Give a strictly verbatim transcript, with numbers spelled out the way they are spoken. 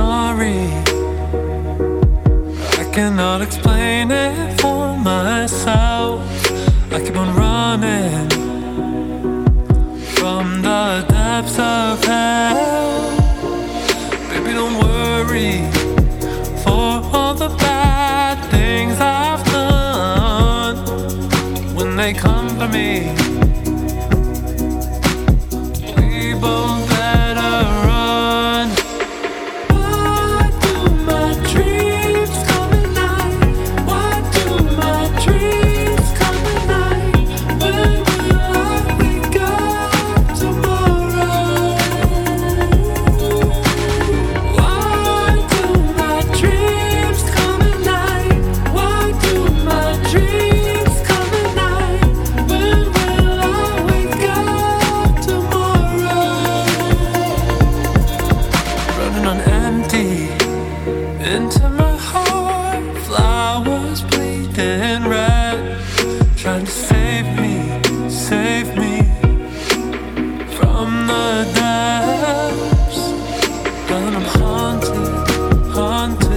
story. I cannot explain it for myself. I keep on running from the depths of hell. Baby, don't worry for all the bad things I've done. When they come for me, we both better run. Why do my dreams come at night? Why do my dreams come at night? When will I wake up tomorrow? Why do my dreams come at night? Why do my dreams come at night? When will I wake up tomorrow? Running on empty into my heart, flowers bleeding red, trying to save me, save me from the depths. But I'm haunted, haunted.